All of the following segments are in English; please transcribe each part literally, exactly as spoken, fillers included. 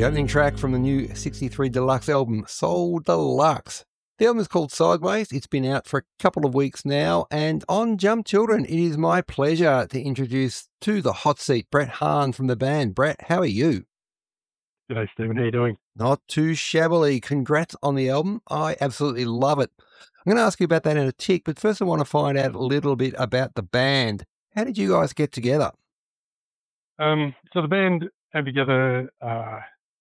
opening track from the new sixty-three Deluxe album, Soul Deluxe. The album is called Sideways. It's been out for a couple of weeks now, and on Jump Children, it is my pleasure to introduce to the hot seat Brett Hahn from the band. Brett, how are you? G'day, Stephen. How are you doing? Not too shabbily. Congrats on the album. I absolutely love it. I'm going to ask you about that in a tick, but first I want to find out a little bit about the band. How did you guys get together? Um, so the band came together uh,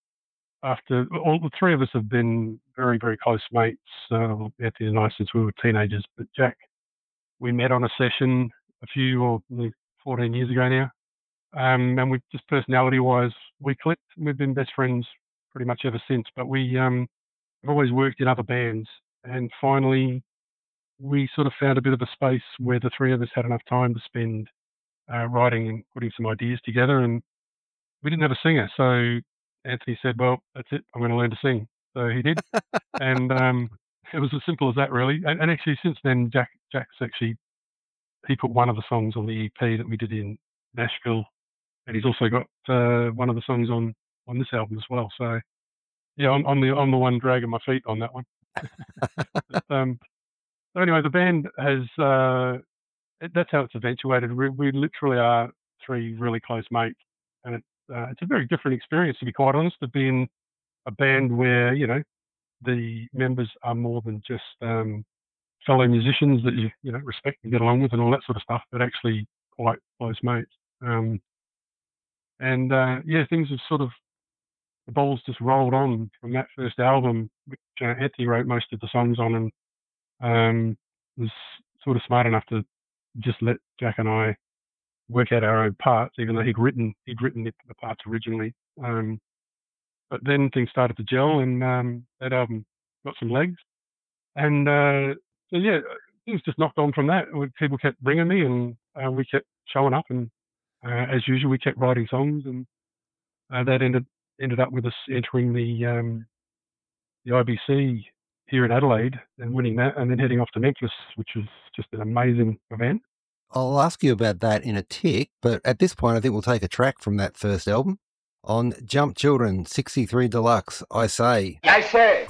after all the three of us have been very, very close mates, uh, Anthony and I, since we were teenagers. But Jack, we met on a session a few or fourteen years ago now. Um, and we just personality-wise, we clicked. We've been best friends pretty much ever since. But we um, have always worked in other bands. And finally, we sort of found a bit of a space where the three of us had enough time to spend uh, writing and putting some ideas together. And we didn't have a singer. So Anthony said, well, that's it. I'm going to learn to sing. So he did. and um, it was as simple as that, really. And, and actually, since then, Jack Jack's actually, he put one of the songs on the E P that we did in Nashville. And he's also got uh, one of the songs on, on this album as well. So, yeah, I'm, I'm, the, I'm the one dragging my feet on that one. but, um, so anyway, the band has, uh, it, that's how it's eventuated. We, we literally are three really close mates. And it, uh, it's a very different experience, to be quite honest, to be in a band where, you know, the members are more than just um, fellow musicians that you, you know, respect and get along with and all that sort of stuff, but actually quite close mates. Um, and, uh, yeah, things have sort of, the ball's just rolled on from that first album, which uh, Anthony wrote most of the songs on, and um, was sort of smart enough to just let Jack and I work out our own parts, even though he'd written he'd written the, the parts originally. Um, but then things started to gel, and um, that album got some legs. And uh, so yeah, things just knocked on from that. People kept ringing me, and uh, we kept showing up, and uh, as usual, we kept writing songs, and uh, that ended ended up with us entering the um, the I B C here in Adelaide and winning that, and then heading off to Memphis, which was just an amazing event. I'll ask you about that in a tick, but at this point I think we'll take a track from that first album. On Jump Children, sixty-three Deluxe, I Say. I Say.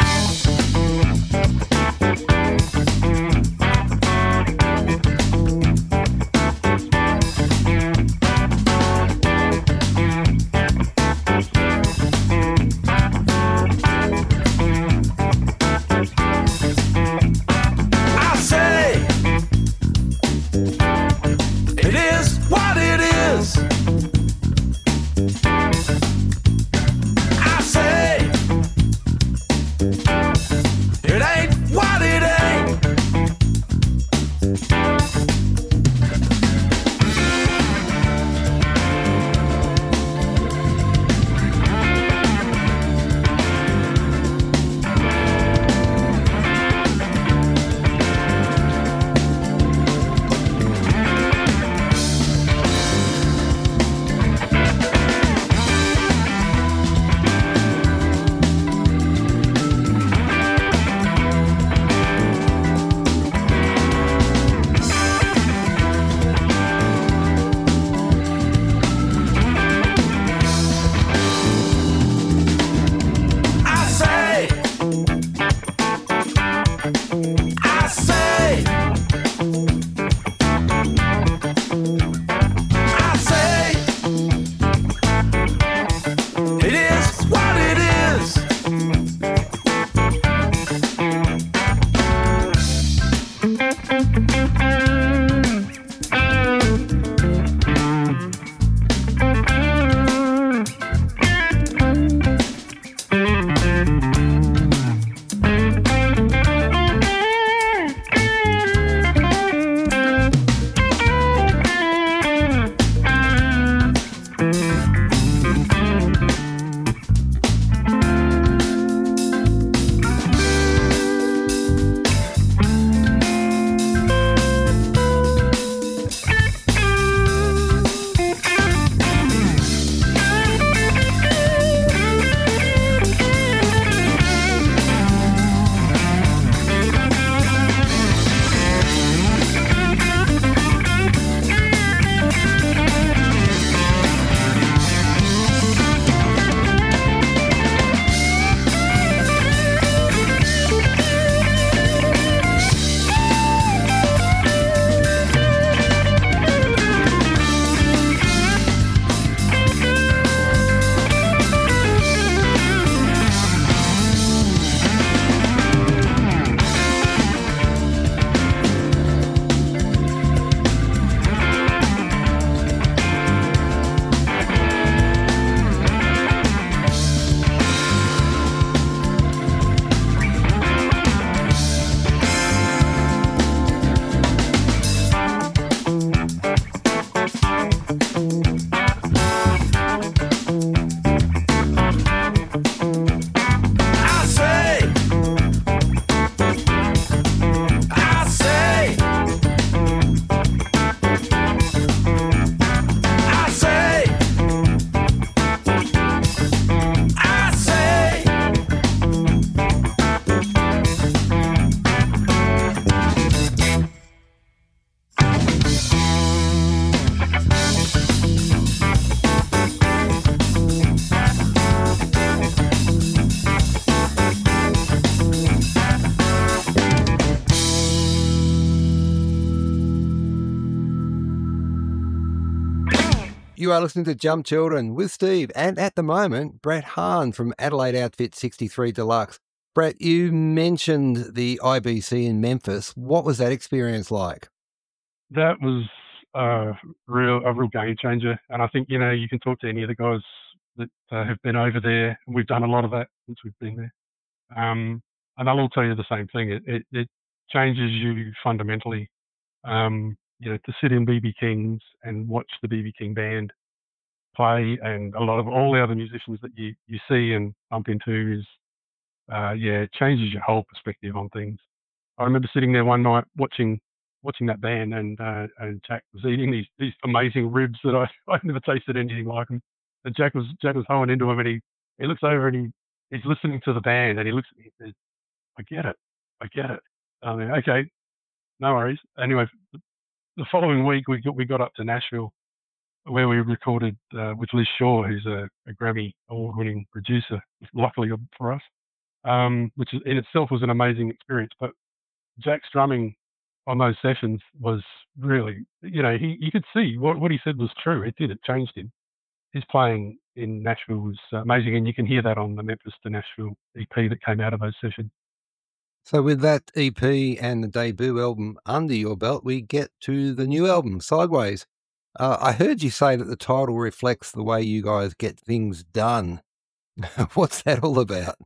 You are listening to Jump Children with Steve, and at the moment, Brett Hahn from Adelaide Outfit sixty-three Deluxe. Brett, you mentioned the I B C in Memphis. What was that experience like? That was uh, real a real game changer, and I think you know you can talk to any of the guys that uh, have been over there. We've done a lot of that since we've been there, um, and they'll all tell you the same thing. It it, it changes you fundamentally. Um, you know, to sit in B B King's and watch the B B King band play, and a lot of all the other musicians that you you see and bump into is, uh, yeah, it changes your whole perspective on things. I remember sitting there one night watching watching that band, and uh, and Jack was eating these these amazing ribs that I I've never tasted anything like them. And Jack was Jack was hoeing into them, and he he looks over and he he's listening to the band, and he looks at me and says, "I get it, I get it." I mean, okay, no worries. Anyway, the following week we got we got up to Nashville, where we recorded uh, with Liz Shaw, who's a, a Grammy award-winning producer, luckily for us, um, which is, in itself was an amazing experience. But Jack's drumming on those sessions was really, you know, he you could see what, what he said was true. It did. It changed him. His playing in Nashville was uh, amazing, and you can hear that on the Memphis to Nashville E P that came out of those sessions. So, with that E P and the debut album under your belt, we get to the new album, Sideways. Uh, I heard you say that the title reflects the way you guys get things done. What's that all about?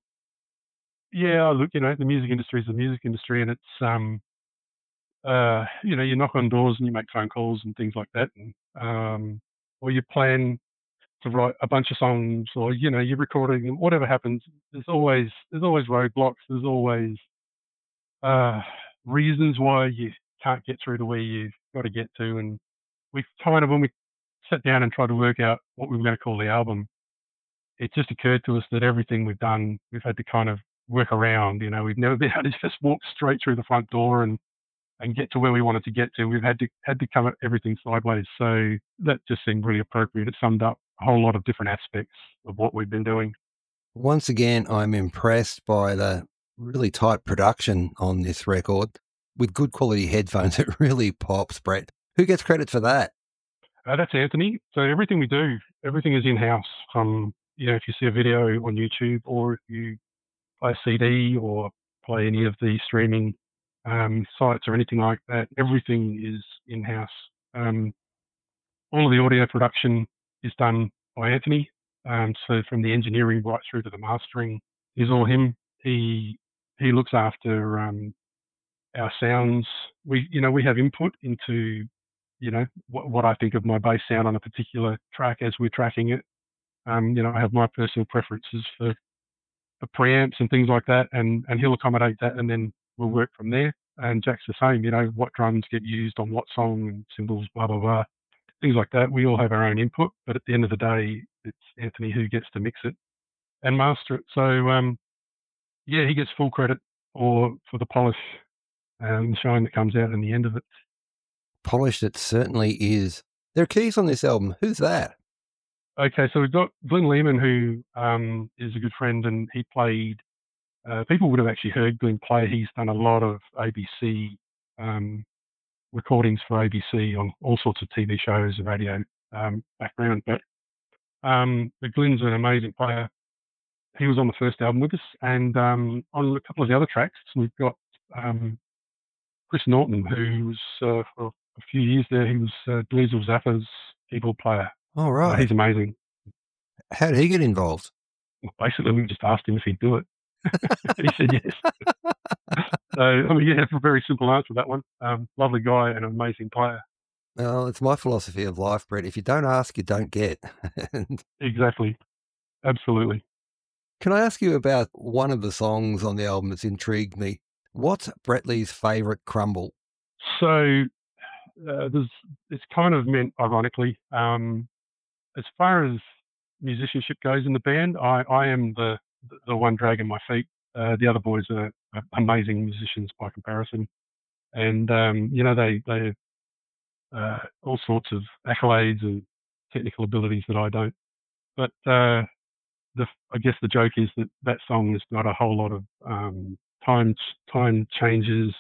Yeah, look, you know, the music industry is the music industry, and it's um, uh, you know, you knock on doors and you make phone calls and things like that, and um, or you plan to write a bunch of songs, or you know, you're recording. Whatever happens, there's always there's always roadblocks. There's always uh, reasons why you can't get through to where you've got to get to. And we kind of, when we sat down and tried to work out what we were going to call the album, it just occurred to us that everything we've done, we've had to kind of work around. You know, we've never been able to just walk straight through the front door and and get to where we wanted to get to. We've had to had to come at everything sideways. So that just seemed really appropriate. It summed up a whole lot of different aspects of what we've been doing. Once again, I'm impressed by the really tight production on this record. With good quality headphones, it really pops, Brett. Who gets credit for that? Uh, that's Anthony. So everything we do, everything is in-house. From, you know, if you see a video on YouTube, or if you play a C D or play any of the streaming um, sites or anything like that, everything is in-house. Um, all of the audio production is done by Anthony. Um, so from the engineering right through to the mastering is all him. He he looks after um, our sounds. We you know we have input into you know what, what I think of my bass sound on a particular track as we're tracking it. Um, you know I have my personal preferences for, for preamps and things like that, and and he'll accommodate that, and then we'll work from there. And Jack's the same. You know what drums get used on what song and cymbals, blah blah blah, things like that. We all have our own input, but at the end of the day, it's Anthony who gets to mix it and master it. So um, yeah, he gets full credit for for the polish and shine that comes out in the end of it. Polished it certainly is. There are keys on this album. Who's that? Okay, so we've got Glenn Lehman, who um, is a good friend, and he played. Uh, people would have actually heard Glenn play. He's done a lot of A B C um, recordings for A B C on all sorts of T V shows and radio um, background. But, um, but Glenn's an amazing player. He was on the first album with us, and um, on a couple of the other tracks, we've got um, Chris Norton, who was uh, for a few years there. He was uh, Dweezil Zappa's keyboard player. All Uh, right. he's amazing. How did he get involved? Basically, we just asked him if he'd do it. He said yes. So, I mean, yeah, a very simple answer to that one. Um, lovely guy and an amazing player. Well, it's my philosophy of life, Brett. If you don't ask, you don't get. And Exactly. Absolutely. can I ask you about one of the songs on the album that's intrigued me? What's Brett Lee's favourite crumble? So, uh, there's, it's kind of meant ironically. Um, as far as musicianship goes in the band, I, I am the the one dragging my feet. Uh, the other boys are, are amazing musicians by comparison, and um, you know they they have uh, all sorts of accolades and technical abilities that I don't. But uh, the I guess the joke is that that song has got a whole lot of um, time time changes,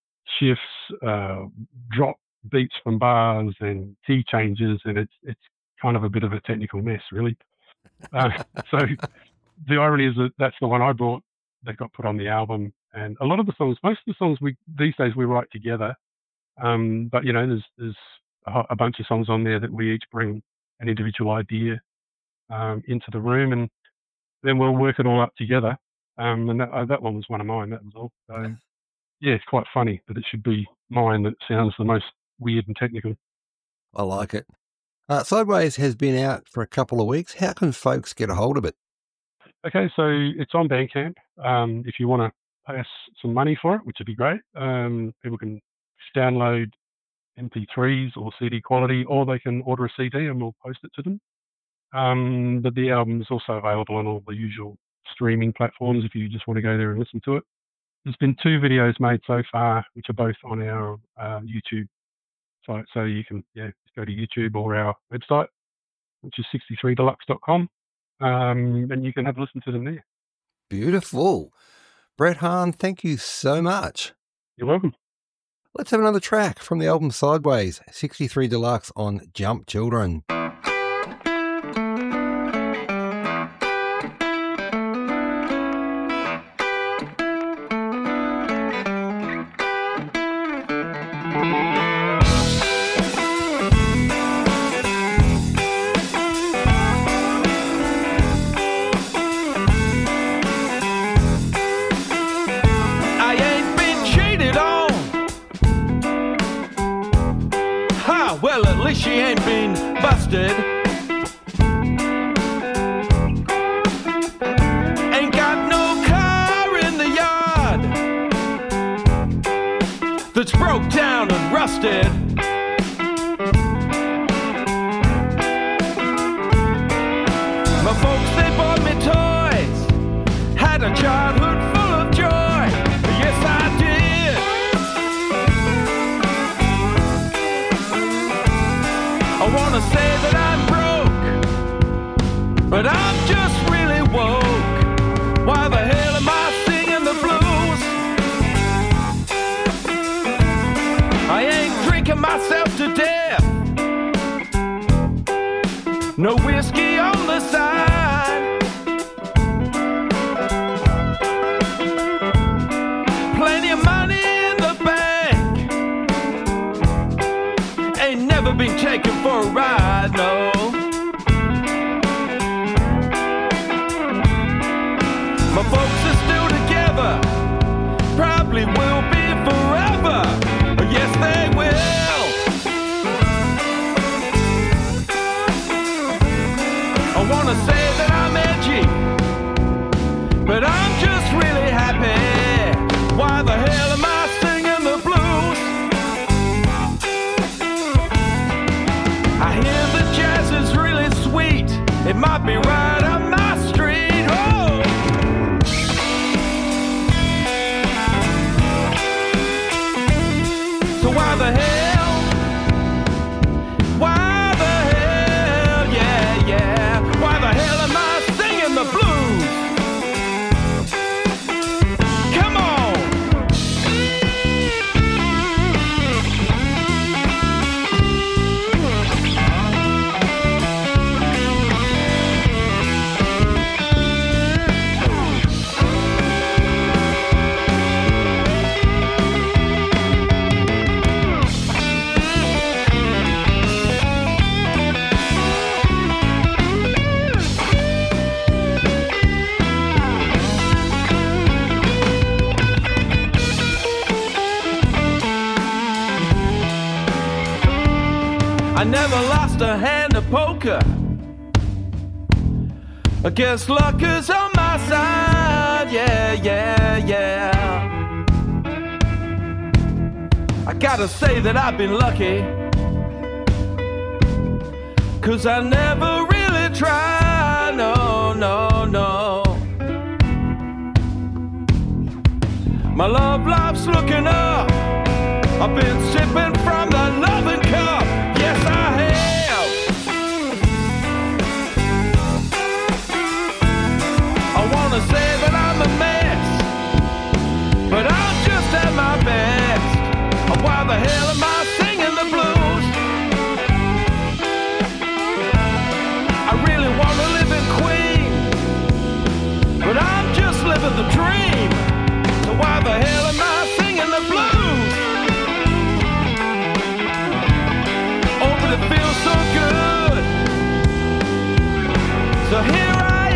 shifts, uh, drop beats from bars and key changes, and it's it's kind of a bit of a technical mess, really. Uh, so the irony is that that's the one I brought that got put on the album. And a lot of the songs, most of the songs we these days we write together. Um, but, you know, there's there's a, a bunch of songs on there that we each bring an individual idea um, into the room, and then we'll work it all up together. Um, and that, uh, that one was one of mine, that was all. So, yeah, it's quite funny that it should be mine that sounds the most weird and technical. I like it. Uh, Sideways has been out for a couple of weeks. How can folks get a hold of it? Okay, so it's on Bandcamp. Um, if you want to pay us some money for it, which would be great, um, people can download M P threes or C D quality, or they can order a C D and we'll post it to them. Um, but the album is also available on all the usual streaming platforms if you just want to go there and listen to it. There's been two videos made so far, which are both on our uh, YouTube site. So you can yeah just go to YouTube or our website, which is sixty-three deluxe dot com, um, and you can have a listen to them there. Beautiful. Brett Hahn, thank you so much. You're welcome. Let's have another track from the album Sideways, sixty-three Deluxe on Jump Children. She ain't been busted. Ain't got no car in the yard that's broke down and rusted. My folks, they bought me toys, had a childhood full of joy. Yes, I did. I wanna say that I'm broke, but I'm just really woke. Why the hell am I singing the blues? I ain't drinking myself to death. No whiskey on the side. Plenty of money in the bank. Ain't never been taken for a ride, no. My folks are still together, probably will be forever. Yes, they will. I wanna say that I'm edgy, but I'm just really happy. Why the hell am I singing the blues? I hear the jazz is really sweet. It might be right up my street. Oh! So why the hell? Why the hell? Yeah, yeah. Why the hell am I singing the blues? Come on! I never lost a hand of poker. I guess luck is on my side. Yeah, yeah, yeah. I gotta say that I've been lucky, 'cause I never really tried. No, no, no. My love life's looking up. I've been sipping from the loving cup. Yes, I have. I wanna say that I'm a mess, but I'm just at my best. Why the hell am I singing the blues? So here I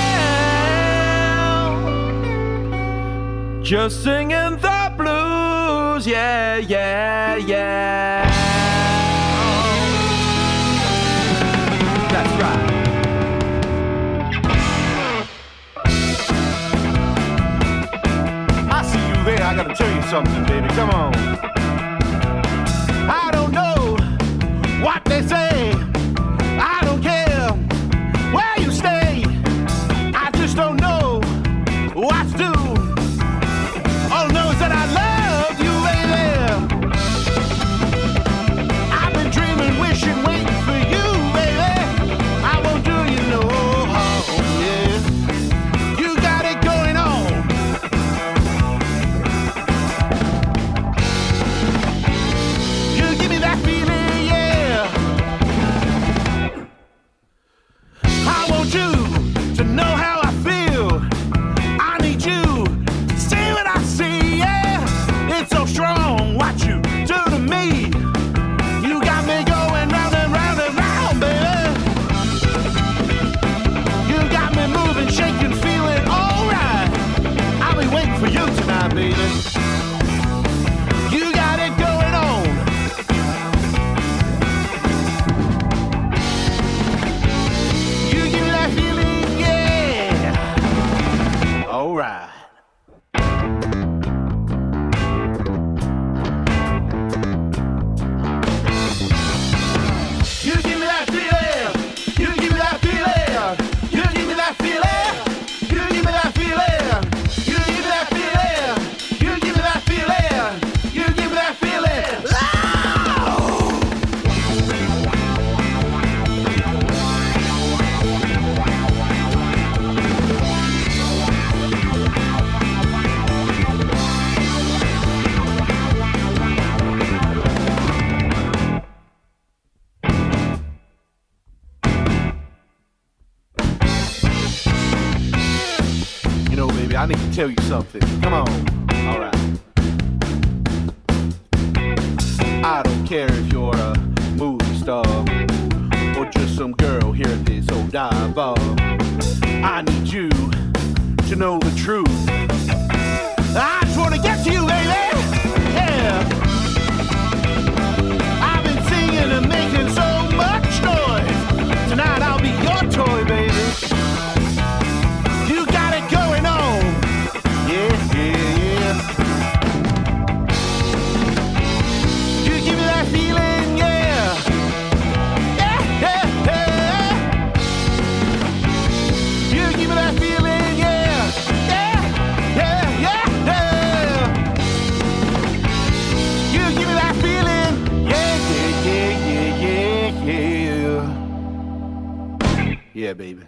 am, just singing the blues, yeah, yeah, yeah. That's right. I see you there, I gotta tell you something, baby, come on. I don't know what they say, I don't care where you stay, I just don't know what to do. All I know is that I love you, baby. I've been dreaming, wishing, waiting for you, baby. I won't do you no harm, yeah. You got it going on. You give me that feeling, yeah. I want you to know how I feel. I need you to see what I see, yeah. It's so strong, what you do to me. You got me going round and round and round, baby. You got me moving, shaking, feeling alright. I'll be waiting for you tonight, baby. You got it going on. You give me that feeling, yeah. Alright. You give me that feeling. You give me that feeling. You give me that feeling. You give me that feeling. You give me that feeling. You give me that feeling. You give me that feeling. Oh! You know, baby, I need to tell you something. Come on. All right. I don't care if you're a movie star or just some girl here at this old dive bar. I need you to know the truth. I just want to get to you, baby. Yeah. I've been singing and making so much noise. Tonight I'll be your toy, baby. You got it going on. Yeah, yeah, yeah. You give me that feeling, yeah. Yeah, yeah, yeah. You give me that feeling, yeah. Yeah, yeah, yeah, yeah. You give me that feeling, yeah, yeah, yeah, yeah, yeah, yeah. Yeah, baby.